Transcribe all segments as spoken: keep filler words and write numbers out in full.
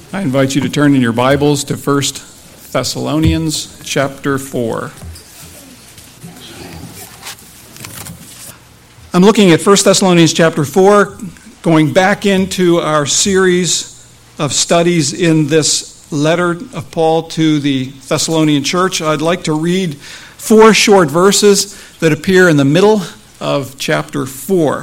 I invite you to turn in your Bibles to First Thessalonians chapter four. I'm looking at First Thessalonians chapter four, going back into our series of studies in this letter of Paul to the Thessalonian church. I'd like to read four short verses that appear in the middle of chapter four.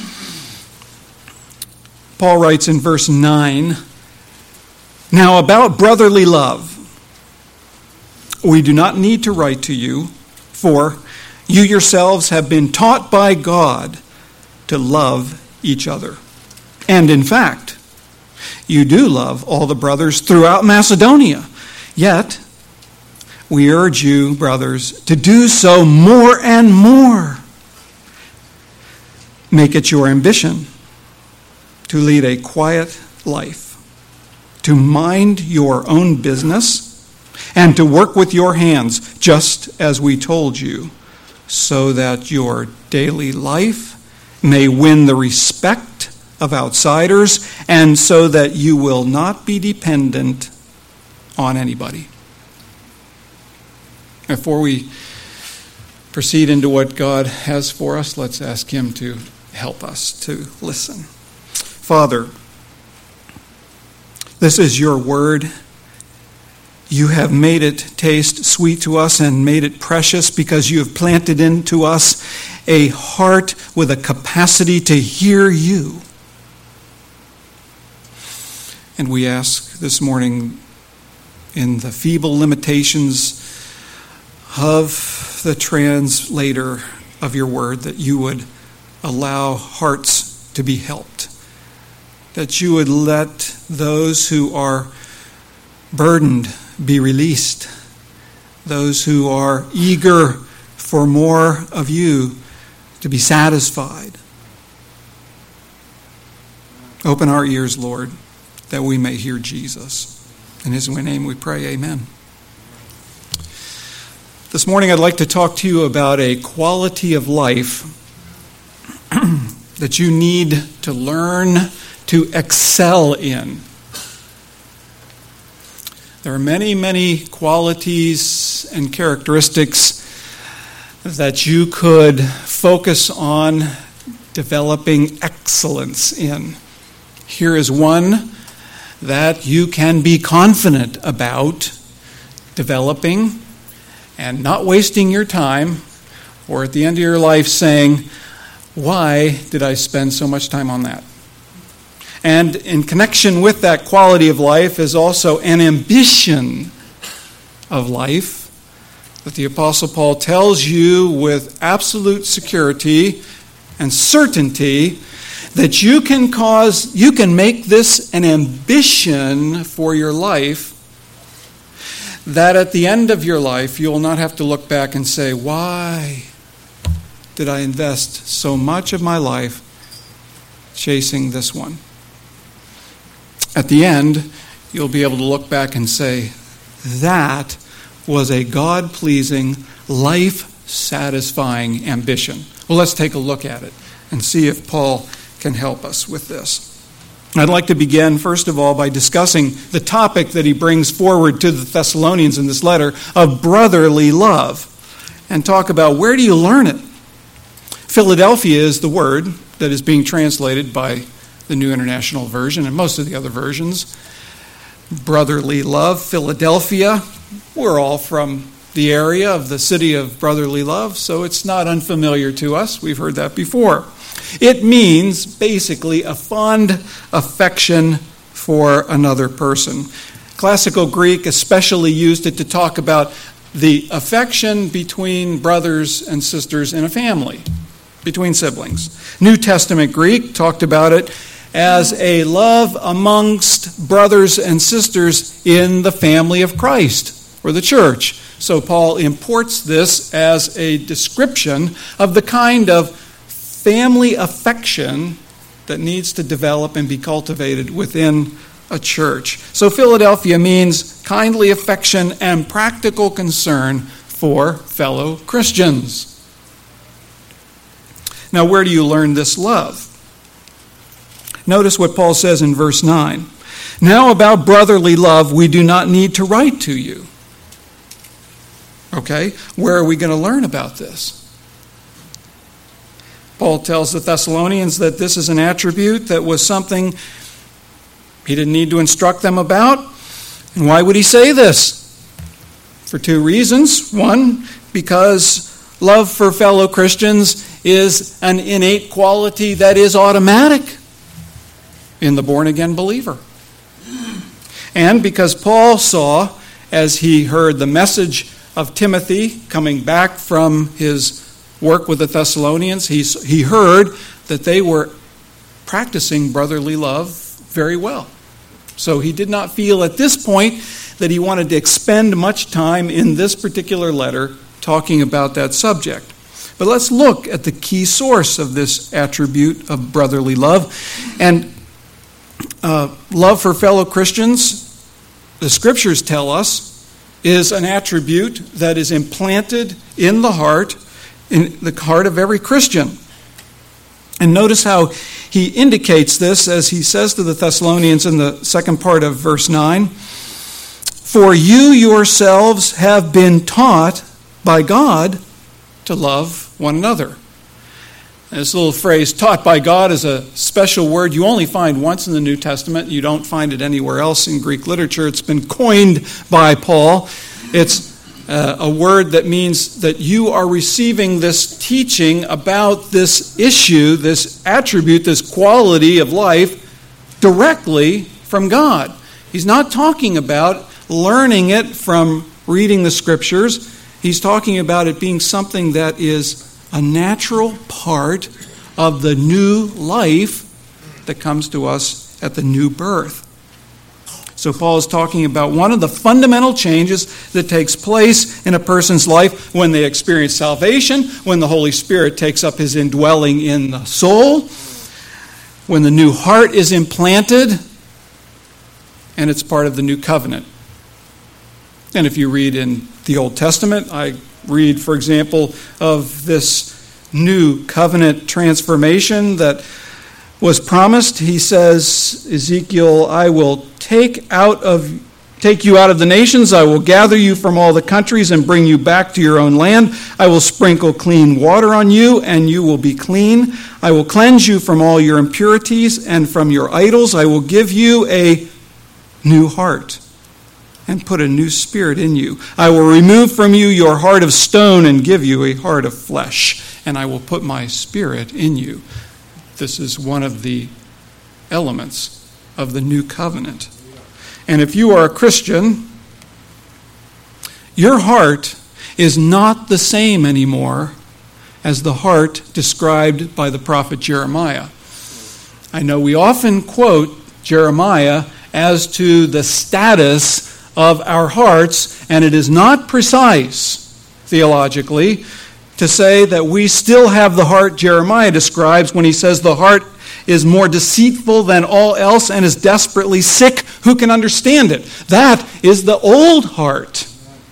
Paul writes in verse nine, "Now about brotherly love, we do not need to write to you, for you yourselves have been taught by God to love each other. And in fact, you do love all the brothers throughout Macedonia. Yet, we urge you, brothers, to do so more and more. Make it your ambition to lead a quiet life, to mind your own business, and to work with your hands, just as we told you, so that your daily life may win the respect of outsiders, and so that you will not be dependent on anybody." Before we proceed into what God has for us, let's ask Him to help us to listen. Father, this is your word. You have made it taste sweet to us and made it precious because you have planted into us a heart with a capacity to hear you. And we ask this morning, in the feeble limitations of the translator of your word, that you would allow hearts to be helped, that you would let those who are burdened be released, those who are eager for more of you to be satisfied. Open our ears, Lord, that we may hear Jesus. In His name we pray, amen. This morning I'd like to talk to you about a quality of life that you need to learn to excel in. There are many, many qualities and characteristics that you could focus on developing excellence in. Here is one that you can be confident about developing and not wasting your time, or at the end of your life saying, "Why did I spend so much time on that?" And in connection with that quality of life is also an ambition of life that the Apostle Paul tells you with absolute security and certainty that you can cause, you can make this an ambition for your life, that at the end of your life you will not have to look back and say, "Why did I invest so much of my life chasing this one?" At the end, you'll be able to look back and say, "That was a God-pleasing, life-satisfying ambition." Well, let's take a look at it and see if Paul can help us with this. I'd like to begin, first of all, by discussing the topic that he brings forward to the Thessalonians in this letter of brotherly love, and talk about where do you learn it. Philadelphia is the word that is being translated by the New International Version and most of the other versions. Brotherly love, Philadelphia. We're all from the area of the city of brotherly love, so it's not unfamiliar to us. We've heard that before. It means basically a fond affection for another person. Classical Greek especially used it to talk about the affection between brothers and sisters in a family, between siblings. New Testament Greek talked about it as a love amongst brothers and sisters in the family of Christ, or the church. So Paul imports this as a description of the kind of family affection that needs to develop and be cultivated within a church. So Philadelphia means kindly affection and practical concern for fellow Christians. Now, where do you learn this love? Notice what Paul says in verse nine. Now about brotherly love, we do not need to write to you. Okay, where are we going to learn about this? Paul tells the Thessalonians that this is an attribute that was something he didn't need to instruct them about. And why would he say this? For two reasons. One, because love for fellow Christians is an innate quality that is automatic in the born-again believer. And because Paul saw, as he heard the message of Timothy coming back from his work with the Thessalonians, he, he heard that they were practicing brotherly love very well. So he did not feel at this point that he wanted to expend much time in this particular letter talking about that subject. But let's look at the key source of this attribute of brotherly love. And uh, love for fellow Christians, the scriptures tell us, is an attribute that is implanted in the heart, in the heart of every Christian. And notice how he indicates this as he says to the Thessalonians in the second part of verse nine, "For you yourselves have been taught by God to love one another." And this little phrase, taught by God, is a special word you only find once in the New Testament. You don't find it anywhere else in Greek literature. It's been coined by Paul. It's uh, a word that means that you are receiving this teaching about this issue, this attribute, this quality of life directly from God. He's not talking about learning it from reading the scriptures. He's talking about it being something that is a natural part of the new life that comes to us at the new birth. So Paul is talking about one of the fundamental changes that takes place in a person's life when they experience salvation, when the Holy Spirit takes up his indwelling in the soul, when the new heart is implanted, and it's part of the new covenant. And if you read in the Old Testament, I read, for example, of this new covenant transformation that was promised. He says, Ezekiel, I will take out of take you out of the nations, I will gather you from all the countries and bring you back to your own land. I will sprinkle clean water on you, and you will be clean. I will cleanse you from all your impurities and from your idols. I will give you a new heart and put a new spirit in you. I will remove from you your heart of stone and give you a heart of flesh, and I will put my spirit in you. This is one of the elements of the new covenant. And if you are a Christian, your heart is not the same anymore as the heart described by the prophet Jeremiah. I know we often quote Jeremiah as to the status of our hearts, and it is not precise theologically to say that we still have the heart Jeremiah describes when he says the heart is more deceitful than all else and is desperately sick. Who can understand it? That is the old heart.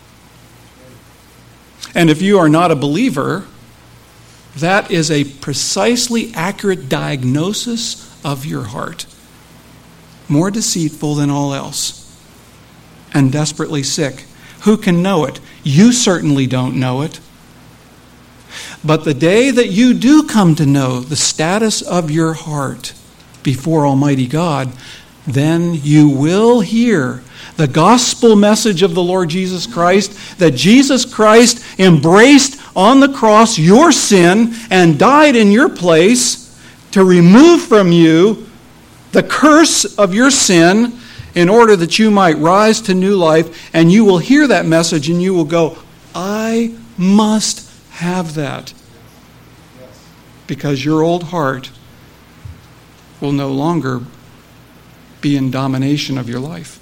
And if you are not a believer, that is a precisely accurate diagnosis of your heart. More deceitful than all else and desperately sick. Who can know it? You certainly don't know it. But the day that you do come to know the status of your heart before Almighty God, then you will hear the gospel message of the Lord Jesus Christ, that Jesus Christ embraced on the cross your sin and died in your place to remove from you the curse of your sin in order that you might rise to new life. And you will hear that message and you will go, I must have that. Because your old heart will no longer be in domination of your life.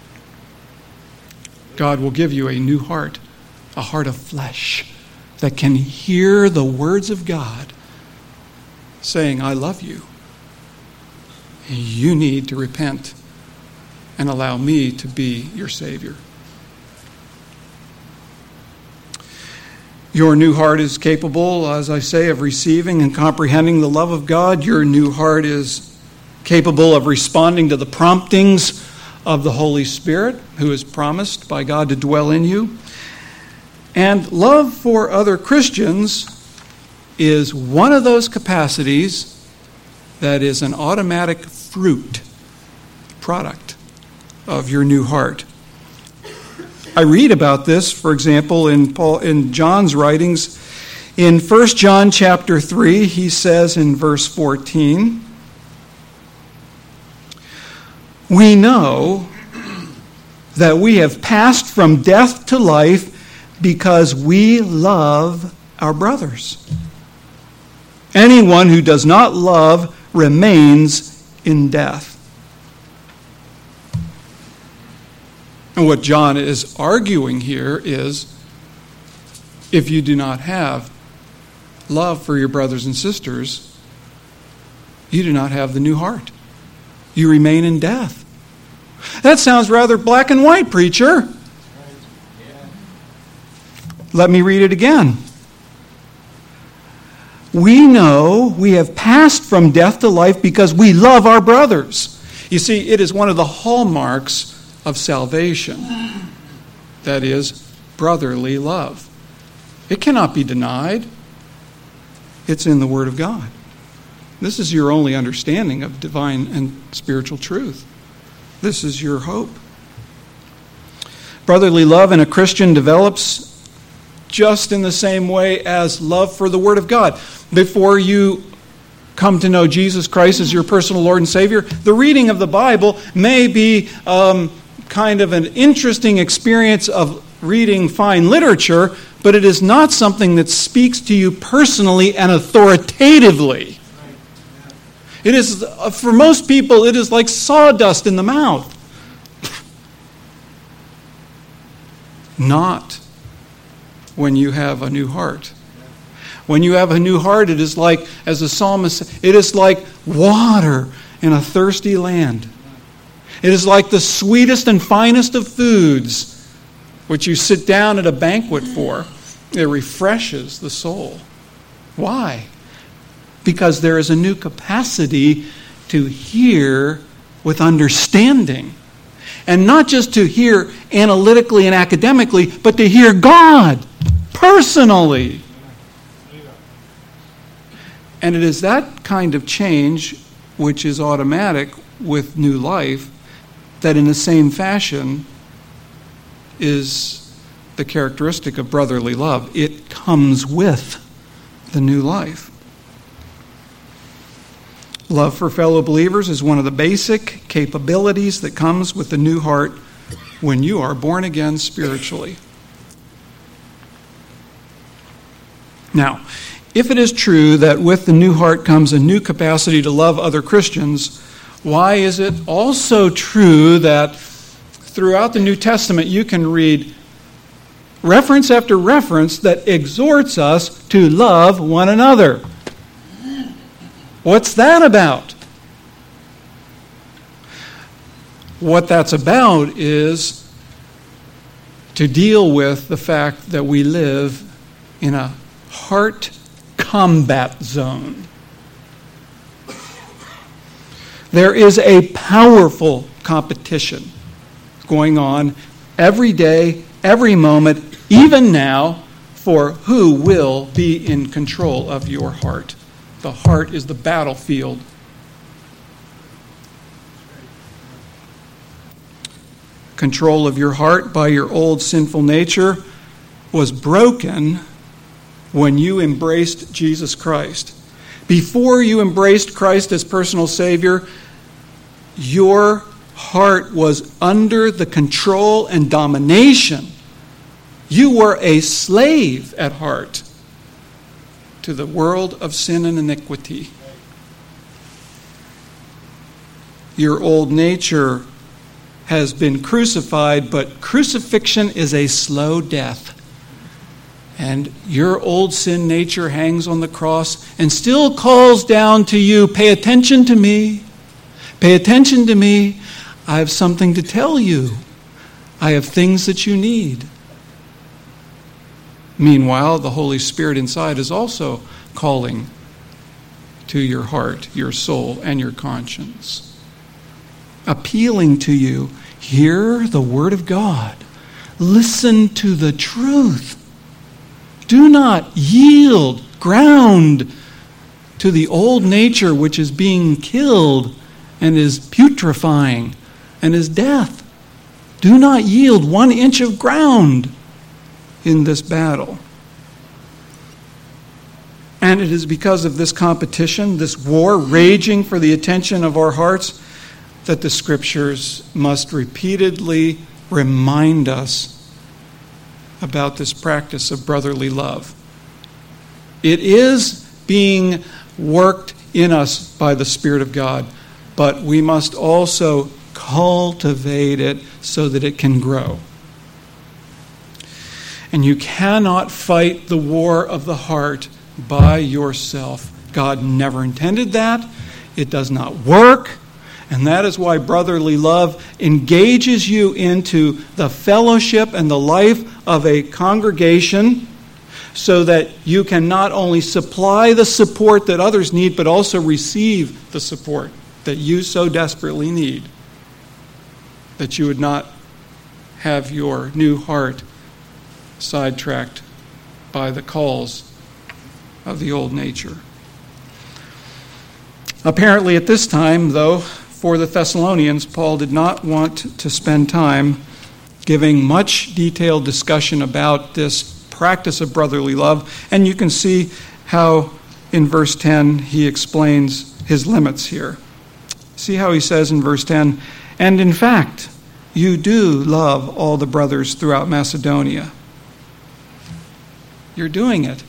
God will give you a new heart, a heart of flesh that can hear the words of God saying, I love you. You need to repent and allow me to be your Savior. Your new heart is capable, as I say, of receiving and comprehending the love of God. Your new heart is capable of responding to the promptings of the Holy Spirit, who is promised by God to dwell in you. And love for other Christians is one of those capacities that is an automatic fruit, product of your new heart. I read about this, for example, in Paul in John's writings. In First John chapter three, he says in verse fourteen, "We know that we have passed from death to life because we love our brothers. Anyone who does not love remains in death." And what John is arguing here is, if you do not have love for your brothers and sisters, you do not have the new heart. You remain in death. That sounds rather black and white, preacher. Let me read it again. We know we have passed from death to life because we love our brothers. You see, it is one of the hallmarks of salvation. That is, brotherly love. It cannot be denied. It's in the Word of God. This is your only understanding of divine and spiritual truth. This is your hope. Brotherly love in a Christian develops just in the same way as love for the Word of God. Before you come to know Jesus Christ as your personal Lord and Savior, the reading of the Bible may be um, kind of an interesting experience of reading fine literature, but it is not something that speaks to you personally and authoritatively. It is, for most people, it is like sawdust in the mouth. Not when you have a new heart. When you have a new heart, it is like, as the psalmist said, it is like water in a thirsty land. It is like the sweetest and finest of foods, which you sit down at a banquet for. It refreshes the soul. Why? Because there is a new capacity to hear with understanding. And not just to hear analytically and academically, but to hear God personally. And it is that kind of change which is automatic with new life that in the same fashion is the characteristic of brotherly love. It comes with the new life. Love for fellow believers is one of the basic capabilities that comes with the new heart when you are born again spiritually. Now, if it is true that with the new heart comes a new capacity to love other Christians, why is it also true that throughout the New Testament you can read reference after reference that exhorts us to love one another? What's that about? What that's about is to deal with the fact that we live in a heart combat zone. There is a powerful competition going on every day, every moment, even now, for who will be in control of your heart. The heart is the battlefield. Control of your heart by your old sinful nature was broken when you embraced Jesus Christ. Before you embraced Christ as personal Savior, your heart was under the control and domination. You were a slave at heart to the world of sin and iniquity. Your old nature has been crucified, but crucifixion is a slow death. And your old sin nature hangs on the cross and still calls down to you, pay attention to me, pay attention to me. I have something to tell you. I have things that you need. Meanwhile, the Holy Spirit inside is also calling to your heart, your soul, and your conscience, appealing to you. Hear the word of God. Listen to the truth. Do not yield ground to the old nature which is being killed and is putrefying and is death. Do not yield one inch of ground in this battle. And it is because of this competition, this war raging for the attention of our hearts, that the Scriptures must repeatedly remind us about this practice of brotherly love. It is being worked in us by the Spirit of God, but we must also cultivate it so that it can grow. And you cannot fight the war of the heart by yourself. God never intended that. It does not work. And that is why brotherly love engages you into the fellowship and the life of a congregation so that you can not only supply the support that others need, but also receive the support that you so desperately need, that you would not have your new heart sidetracked by the calls of the old nature. Apparently at this time, though, for the Thessalonians, Paul did not want to spend time giving much detailed discussion about this practice of brotherly love, and you can see how in verse ten he explains his limits here. See how he says in verse ten, "And in fact, you do love all the brothers throughout Macedonia." You're doing it.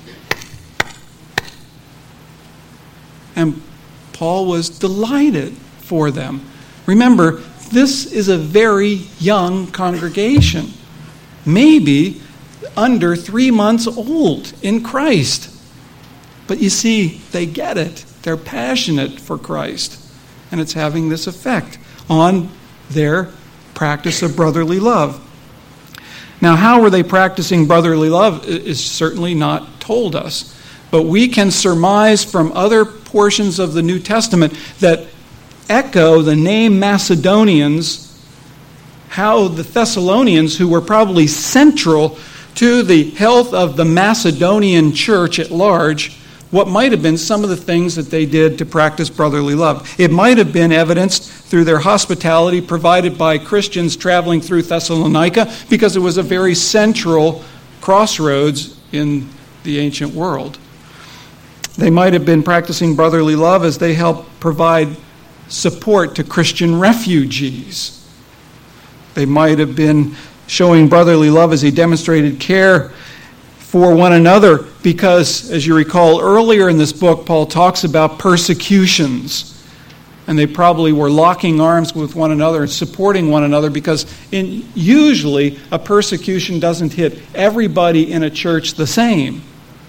And Paul was delighted for them. Remember, this is a very young congregation, maybe under three months old in Christ. But you see, they get it. They're passionate for Christ. And it's having this effect on their practice of brotherly love. Now, how were they practicing brotherly love is certainly not told us. But we can surmise from other portions of the New Testament that echo the name Macedonians, how the Thessalonians, who were probably central to the health of the Macedonian church at large, what might have been some of the things that they did to practice brotherly love. It might have been evidenced through their hospitality provided by Christians traveling through Thessalonica, because it was a very central crossroads in the ancient world. They might have been practicing brotherly love as they helped provide support to Christian refugees. They might have been showing brotherly love as they demonstrated care for one another because, as you recall, earlier in this book, Paul talks about persecutions. And they probably were locking arms with one another and supporting one another because in, usually a persecution doesn't hit everybody in a church the same.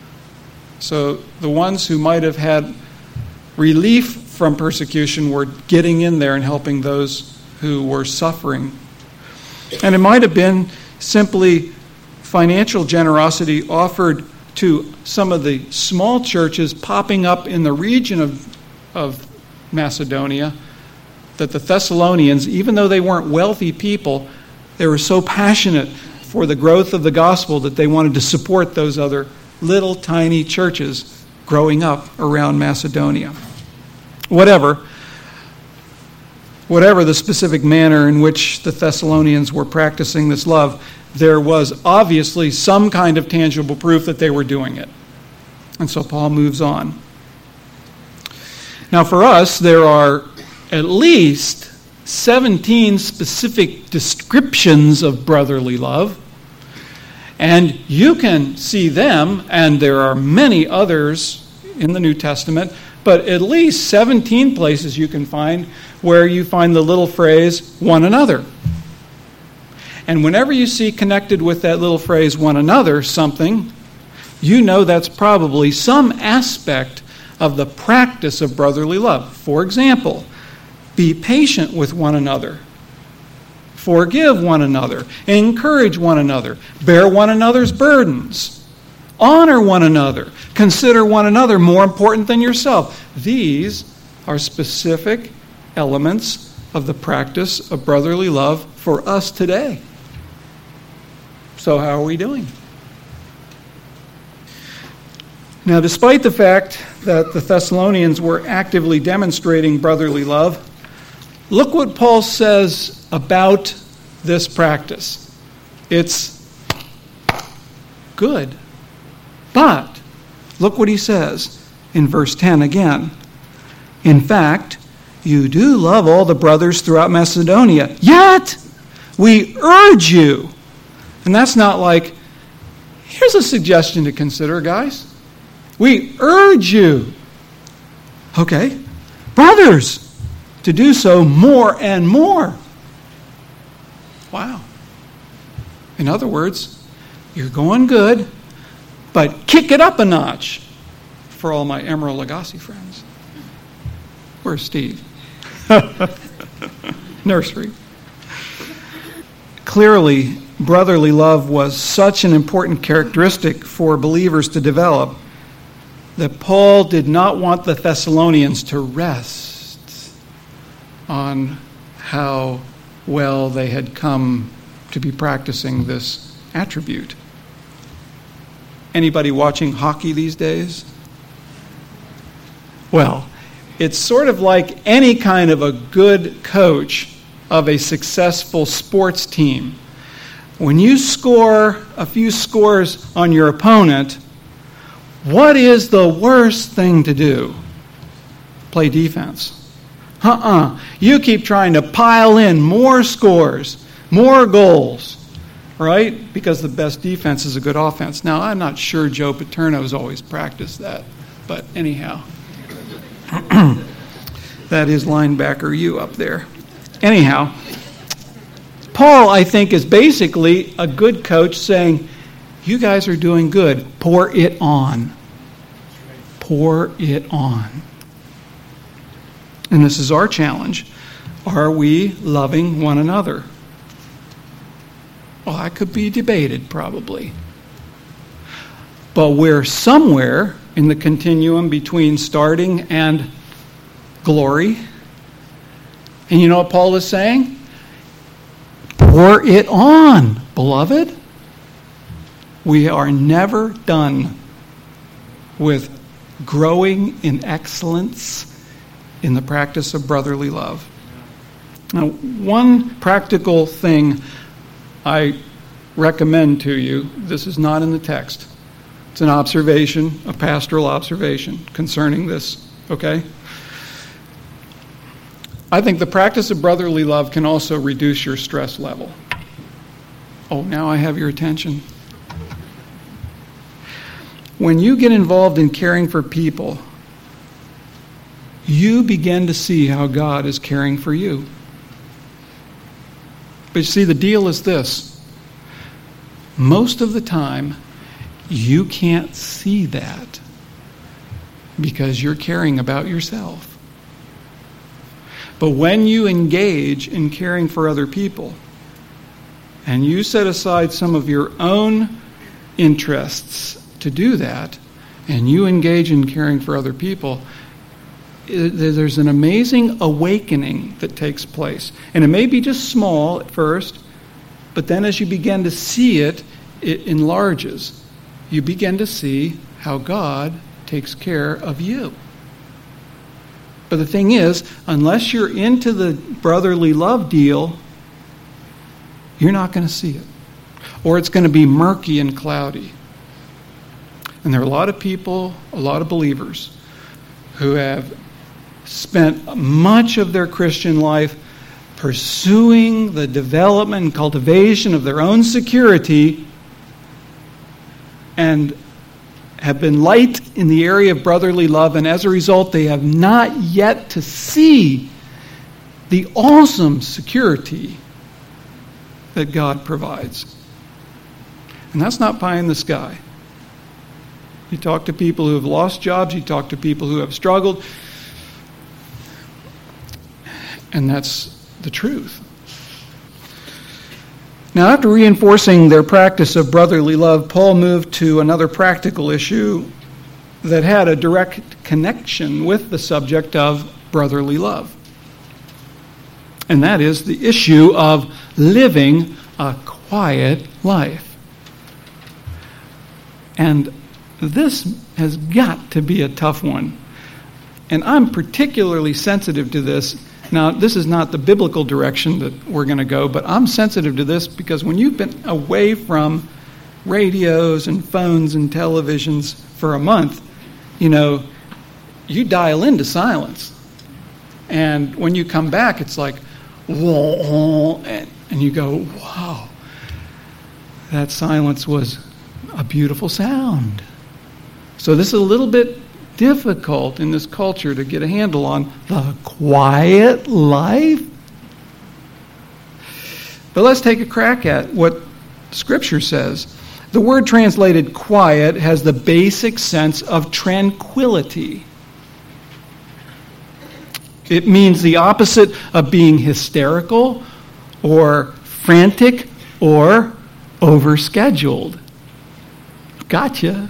So the ones who might have had relief from persecution were getting in there and helping those who were suffering. And it might have been simply financial generosity offered to some of the small churches popping up in the region of, of Macedonia, that the Thessalonians, even though they weren't wealthy people, they were so passionate for the growth of the gospel that they wanted to support those other little tiny churches growing up around Macedonia. Whatever, whatever the specific manner in which the Thessalonians were practicing this love, there was obviously some kind of tangible proof that they were doing it. And so Paul moves on. Now for us, there are at least seventeen specific descriptions of brotherly love. And you can see them, and there are many others in the New Testament, but at least seventeen places you can find where you find the little phrase, one another. And whenever you see connected with that little phrase, one another, something, you know that's probably some aspect of the practice of brotherly love. For example, be patient with one another. Forgive one another. Encourage one another. Bear one another's burdens. Honor one another. Consider one another more important than yourself. These are specific elements of the practice of brotherly love for us today. So how are we doing? Now, despite the fact that the Thessalonians were actively demonstrating brotherly love, look what Paul says about this practice. It's good. But look what he says in verse ten again. In fact, you do love all the brothers throughout Macedonia, yet we urge you. And that's not like, here's a suggestion to consider, guys. We urge you, okay, brothers, to do so more and more. Wow. In other words, you're going good, but kick it up a notch for all my Emerald Lagasse friends. Where's Steve? Nursery. Clearly, brotherly love was such an important characteristic for believers to develop that Paul did not want the Thessalonians to rest on how well they had come to be practicing this attribute. Anybody watching hockey these days? Well, it's sort of like any kind of a good coach of a successful sports team. When you score a few scores on your opponent, what is the worst thing to do? Play defense. Uh-uh. You keep trying to pile in more scores, more goals, right? Because the best defense is a good offense. Now, I'm not sure Joe Paterno's always practiced that, but anyhow. That is linebacker you up there. Anyhow, Paul, I think, is basically a good coach saying, you guys are doing good. Pour it on. Pour it on. And this is our challenge. Are we loving one another? Well, that could be debated, probably. But we're somewhere in the continuum between starting and glory. And you know what Paul is saying? Pour it on, beloved. We are never done with growing in excellence in the practice of brotherly love. Now, one practical thing I recommend to you, this is not in the text. It's an observation, a pastoral observation concerning this, okay? I think the practice of brotherly love can also reduce your stress level. Oh, now I have your attention. When you get involved in caring for people, you begin to see how God is caring for you. But you see, the deal is this. Most of the time, you can't see that because you're caring about yourself. But when you engage in caring for other people, and you set aside some of your own interests to do that, and you engage in caring for other people, there's an amazing awakening that takes place. And it may be just small at first, but then as you begin to see it, it enlarges. You begin to see how God takes care of you. But the thing is, unless you're into the brotherly love deal, you're not going to see it. Or it's going to be murky and cloudy. And there are a lot of people, a lot of believers, who have spent much of their Christian life pursuing the development and cultivation of their own security and have been light in the area of brotherly love, and as a result, they have not yet to see the awesome security that God provides. And that's not pie in the sky. You talk to people who have lost jobs, you talk to people who have struggled, and that's the truth. Now, after reinforcing their practice of brotherly love, Paul moved to another practical issue that had a direct connection with the subject of brotherly love. And that is the issue of living a quiet life. And this has got to be a tough one. And I'm particularly sensitive to this. Now, this is not the biblical direction that we're going to go, but I'm sensitive to this because when you've been away from radios and phones and televisions for a month, you know, you dial into silence. And when you come back, it's like, whoa, and, and you go, wow, that silence was a beautiful sound. So this is a little bit difficult in this culture to get a handle on the quiet life. But let's take a crack at what Scripture says. The word translated quiet has the basic sense of tranquility. It means the opposite of being hysterical or frantic or overscheduled. Gotcha.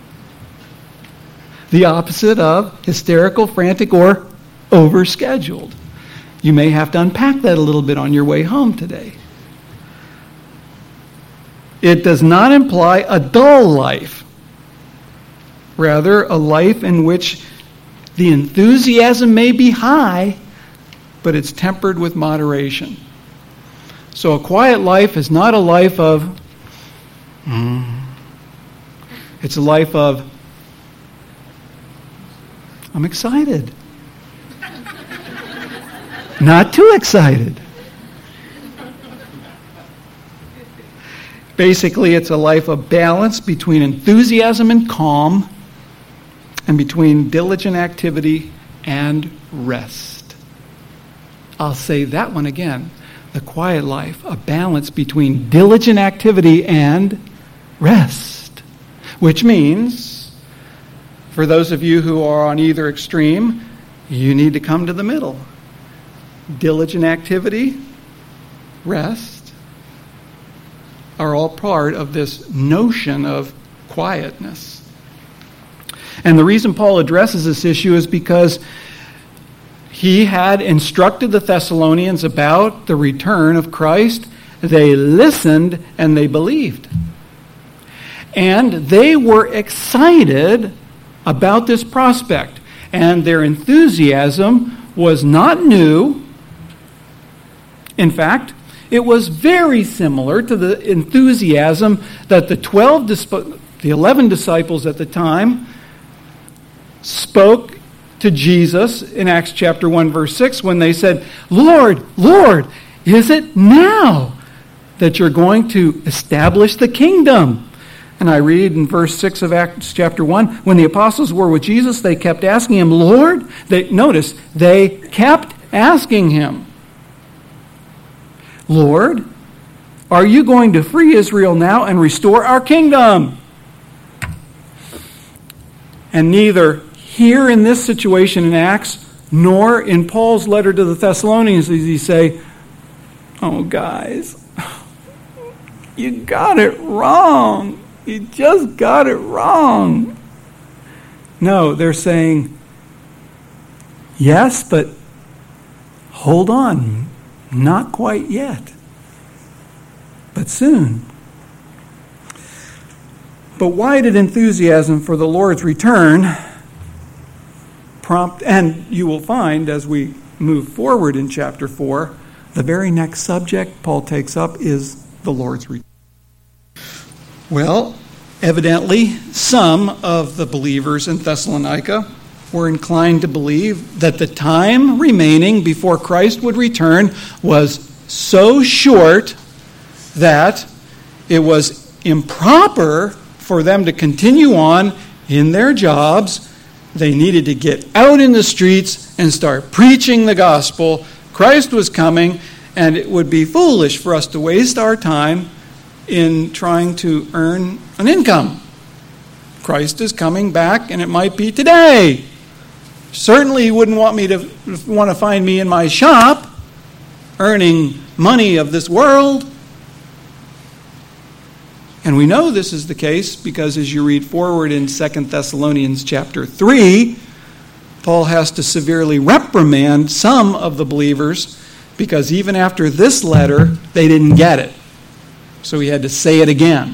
The opposite of hysterical, frantic, or overscheduled. You may have to unpack that a little bit on your way home today. It does not imply a dull life. Rather, a life in which the enthusiasm may be high, but it's tempered with moderation. So a quiet life is not a life of, mm, it's a life of, I'm excited. Not too excited. Basically, it's a life of balance between enthusiasm and calm, and between diligent activity and rest. I'll say that one again. The quiet life, a balance between diligent activity and rest. Which means, for those of you who are on either extreme, you need to come to the middle. Diligent activity, rest, are all part of this notion of quietness. And the reason Paul addresses this issue is because he had instructed the Thessalonians about the return of Christ. They listened and they believed. And they were excited about this prospect. And their enthusiasm was not new. In fact, it was very similar to the enthusiasm that the twelve, the eleven disciples at the time spoke to Jesus in Acts chapter one, verse six, when they said, Lord, Lord, is it now that you're going to establish the kingdom? And I read in verse six of Acts chapter one, when the apostles were with Jesus, they kept asking him, Lord, they, notice, they kept asking him, Lord, are you going to free Israel now and restore our kingdom? And neither here in this situation in Acts, nor in Paul's letter to the Thessalonians does he say, oh guys, you got it wrong. You just got it wrong. No, they're saying, yes, but hold on. Not quite yet, but soon. But why did enthusiasm for the Lord's return prompt, and you will find as we move forward in chapter four, the very next subject Paul takes up is the Lord's return. Well, evidently, some of the believers in Thessalonica were inclined to believe that the time remaining before Christ would return was so short that it was improper for them to continue on in their jobs. They needed to get out in the streets and start preaching the gospel. Christ was coming, and it would be foolish for us to waste our time in trying to earn an income. Christ is coming back, and it might be today. Certainly he wouldn't want me to want to find me in my shop earning money of this world. And we know this is the case because as you read forward in Second Thessalonians chapter three, Paul has to severely reprimand some of the believers because even after this letter, they didn't get it. So he had to say it again.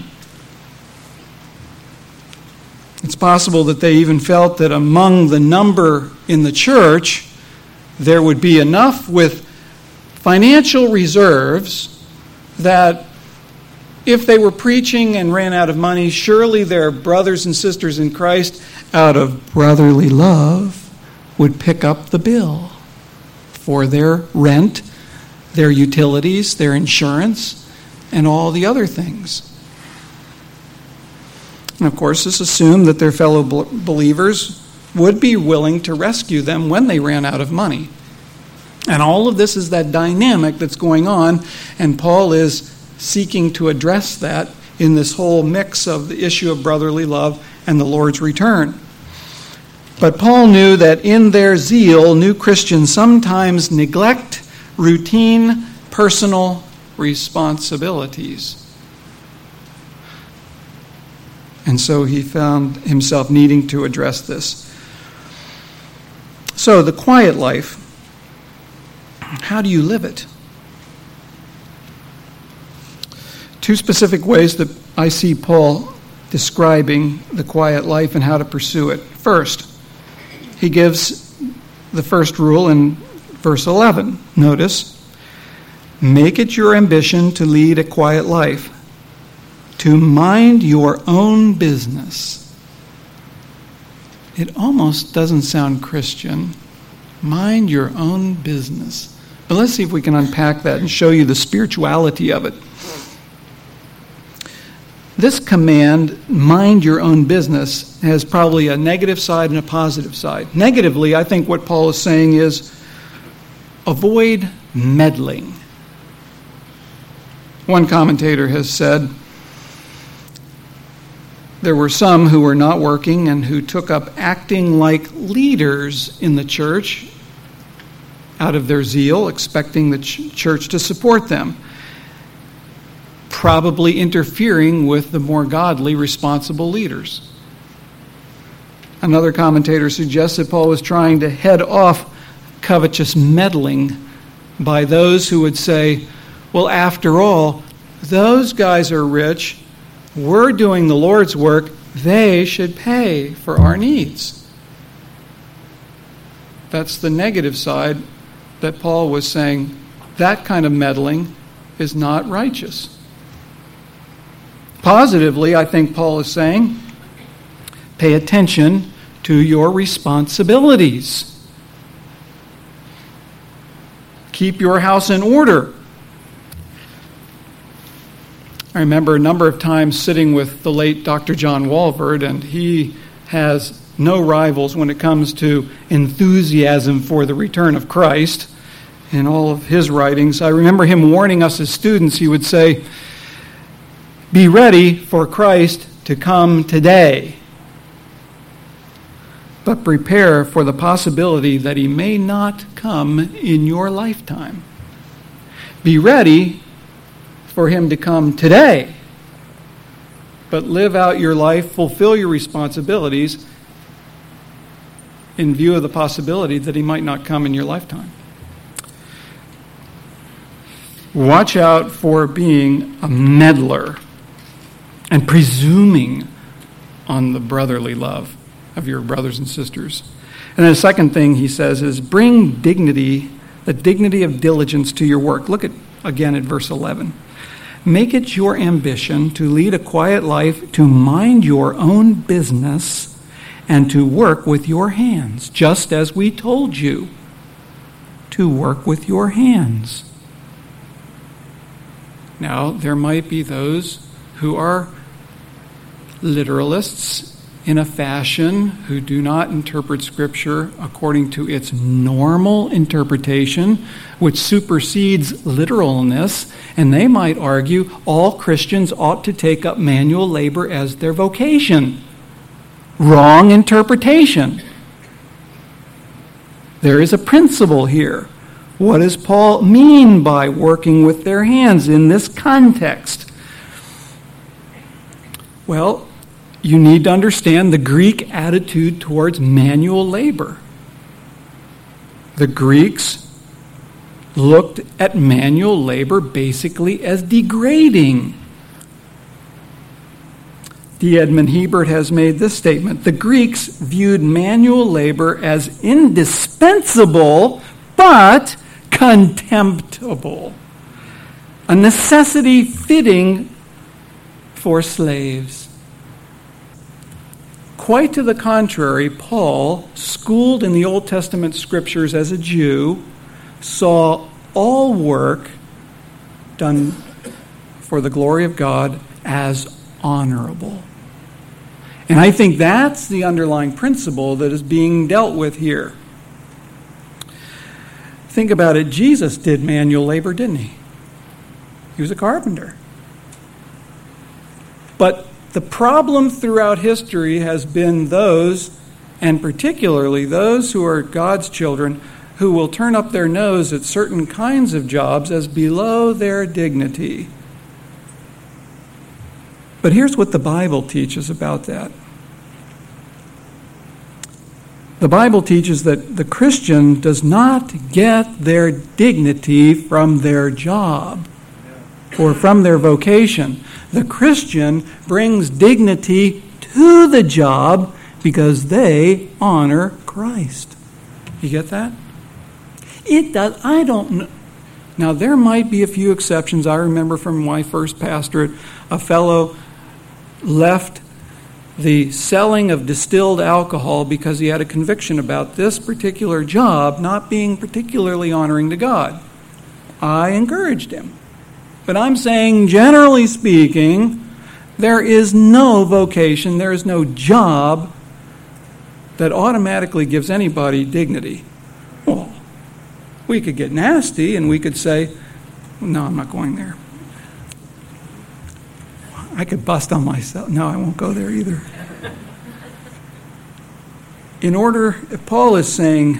It's possible that they even felt that among the number in the church, there would be enough with financial reserves that if they were preaching and ran out of money, surely their brothers and sisters in Christ, out of brotherly love, would pick up the bill for their rent, their utilities, their insurance, and all the other things. And of course, this assumed that their fellow believers would be willing to rescue them when they ran out of money. And all of this is that dynamic that's going on, and Paul is seeking to address that in this whole mix of the issue of brotherly love and the Lord's return. But Paul knew that in their zeal, new Christians sometimes neglect routine personal responsibilities. And so he found himself needing to address this. So, the quiet life, how do you live it? Two specific ways that I see Paul describing the quiet life and how to pursue it. First, he gives the first rule in verse eleven. Notice, make it your ambition to lead a quiet life, to mind your own business. It almost doesn't sound Christian. Mind your own business. But let's see if we can unpack that and show you the spirituality of it. This command, mind your own business, has probably a negative side and a positive side. Negatively, I think what Paul is saying is avoid meddling. One commentator has said, there were some who were not working and who took up acting like leaders in the church out of their zeal, expecting the ch- church to support them, probably interfering with the more godly, responsible leaders. Another commentator suggests that Paul was trying to head off covetous meddling by those who would say, well, after all, those guys are rich, we're doing the Lord's work, they should pay for our needs. That's the negative side that Paul was saying, that kind of meddling is not righteous. Positively, I think Paul is saying, pay attention to your responsibilities. Keep your house in order. I remember a number of times sitting with the late Doctor John Walvoord, and he has no rivals when it comes to enthusiasm for the return of Christ in all of his writings. I remember him warning us as students. He would say, be ready for Christ to come today, but prepare for the possibility that he may not come in your lifetime. Be ready for him to come today, but live out your life, fulfill your responsibilities in view of the possibility that he might not come in your lifetime. Watch out for being a meddler and presuming on the brotherly love of your brothers and sisters. And then the second thing he says is bring dignity, the dignity of diligence to your work. Look at again at verse eleven. Make it your ambition to lead a quiet life, to mind your own business, and to work with your hands, just as we told you to work with your hands. Now, there might be those who are literalists in a fashion who do not interpret Scripture according to its normal interpretation, which supersedes literalness, and they might argue all Christians ought to take up manual labor as their vocation. Wrong interpretation. There is a principle here. What does Paul mean by working with their hands in this context? Well, you need to understand the Greek attitude towards manual labor. The Greeks looked at manual labor basically as degrading. D. Edmund Hebert has made this statement: the Greeks viewed manual labor as indispensable but contemptible, a necessity fitting for slaves. Quite to the contrary, Paul, schooled in the Old Testament scriptures as a Jew, saw all work done for the glory of God as honorable. And I think that's the underlying principle that is being dealt with here. Think about it. Jesus did manual labor, didn't he? He was a carpenter. But the problem throughout history has been those, and particularly those who are God's children, who will turn up their nose at certain kinds of jobs as below their dignity. But here's what the Bible teaches about that. The Bible teaches that the Christian does not get their dignity from their job or from their vocation. The Christian brings dignity to the job because they honor Christ. You get that? It does. I don't know. Now, there might be a few exceptions. I remember from my first pastorate, a fellow left the selling of distilled alcohol because he had a conviction about this particular job not being particularly honoring to God. I encouraged him. But I'm saying, generally speaking, there is no vocation, there is no job that automatically gives anybody dignity. Well, we could get nasty and we could say, no, I'm not going there. I could bust on myself. No, I won't go there either. In order, if Paul is saying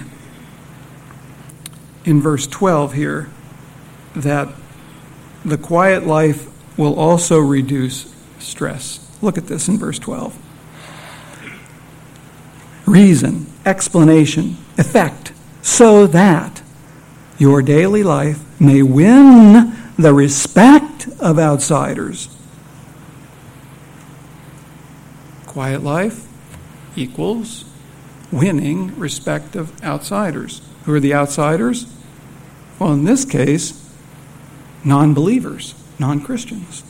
in verse twelve here that the quiet life will also reduce stress. Look at this in verse twelve. Reason, explanation, effect, so that your daily life may win the respect of outsiders. Quiet life equals winning respect of outsiders. Who are the outsiders? Well, in this case, non-believers, non-Christians.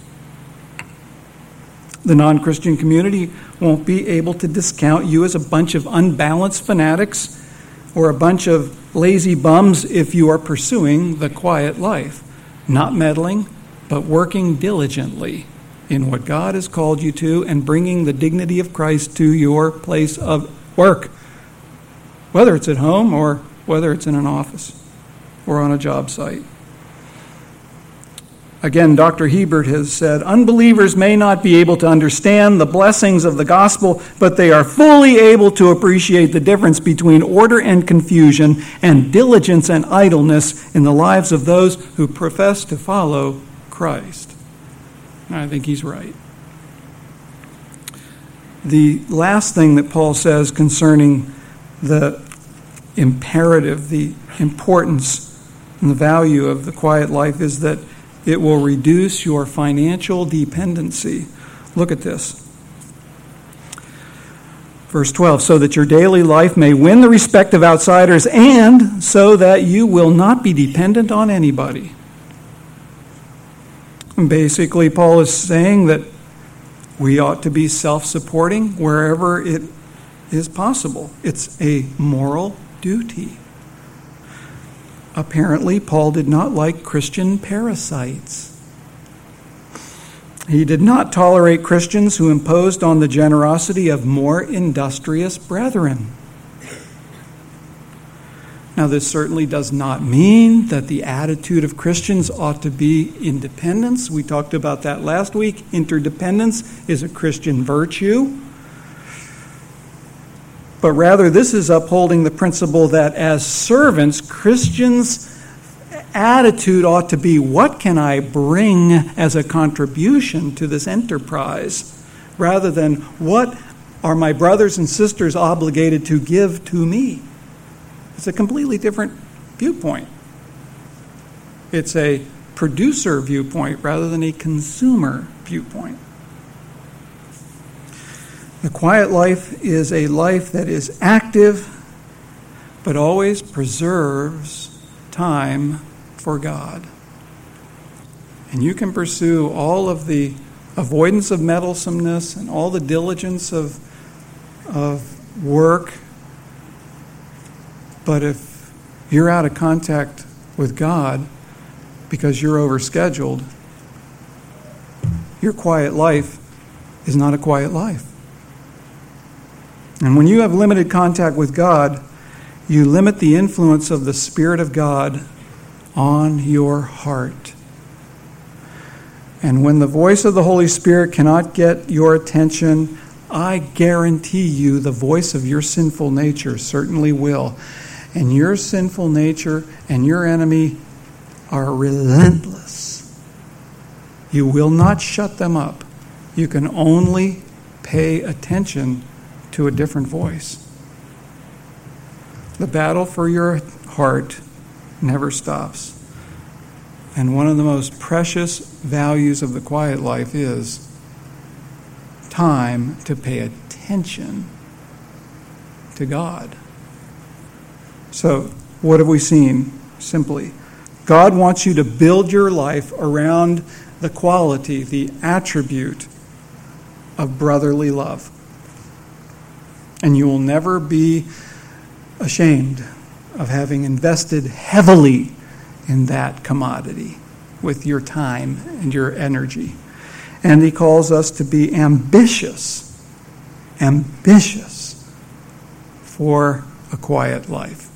The non-Christian community won't be able to discount you as a bunch of unbalanced fanatics or a bunch of lazy bums if you are pursuing the quiet life, not meddling, but working diligently in what God has called you to and bringing the dignity of Christ to your place of work, whether it's at home or whether it's in an office or on a job site. Again, Doctor Hebert has said, unbelievers may not be able to understand the blessings of the gospel, but they are fully able to appreciate the difference between order and confusion and diligence and idleness in the lives of those who profess to follow Christ. And I think he's right. The last thing that Paul says concerning the imperative, the importance and the value of the quiet life is that it will reduce your financial dependency. Look at this. Verse twelve, so that your daily life may win the respect of outsiders and so that you will not be dependent on anybody. And basically, Paul is saying that we ought to be self-supporting wherever it is possible. It's a moral duty. Apparently, Paul did not like Christian parasites. He did not tolerate Christians who imposed on the generosity of more industrious brethren. Now, this certainly does not mean that the attitude of Christians ought to be independence. We talked about that last week. Interdependence is a Christian virtue. But rather, this is upholding the principle that as servants, Christians' attitude ought to be, what can I bring as a contribution to this enterprise? Rather than, what are my brothers and sisters obligated to give to me? It's a completely different viewpoint. It's a producer viewpoint rather than a consumer viewpoint. The quiet life is a life that is active, but always preserves time for God. And you can pursue all of the avoidance of meddlesomeness and all the diligence of, of work, but if you're out of contact with God because you're overscheduled, your quiet life is not a quiet life. And when you have limited contact with God, you limit the influence of the Spirit of God on your heart. And when the voice of the Holy Spirit cannot get your attention, I guarantee you the voice of your sinful nature certainly will. And your sinful nature and your enemy are relentless. You will not shut them up. You can only pay attention to a different voice. The battle for your heart never stops. And one of the most precious values of the quiet life is time to pay attention to God. So, what have we seen? Simply, God wants you to build your life around the quality, the attribute of brotherly love. And you will never be ashamed of having invested heavily in that commodity with your time and your energy. And he calls us to be ambitious, ambitious for a quiet life.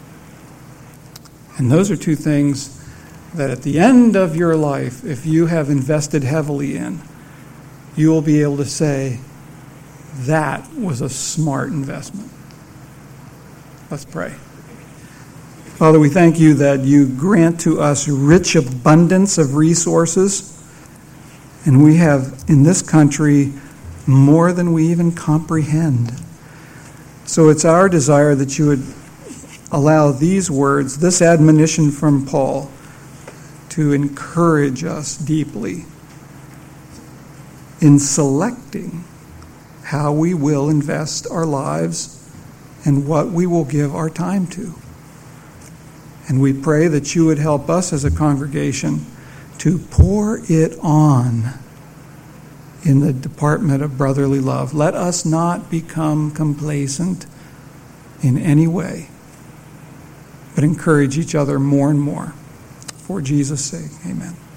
And those are two things that at the end of your life, if you have invested heavily in, you will be able to say, that was a smart investment. Let's pray. Father, we thank you that you grant to us rich abundance of resources, and we have in this country more than we even comprehend. So it's our desire that you would allow these words, this admonition from Paul, to encourage us deeply in selecting how we will invest our lives and what we will give our time to. And we pray that you would help us as a congregation to pour it on in the department of brotherly love. Let us not become complacent in any way, but encourage each other more and more. For Jesus' sake, amen.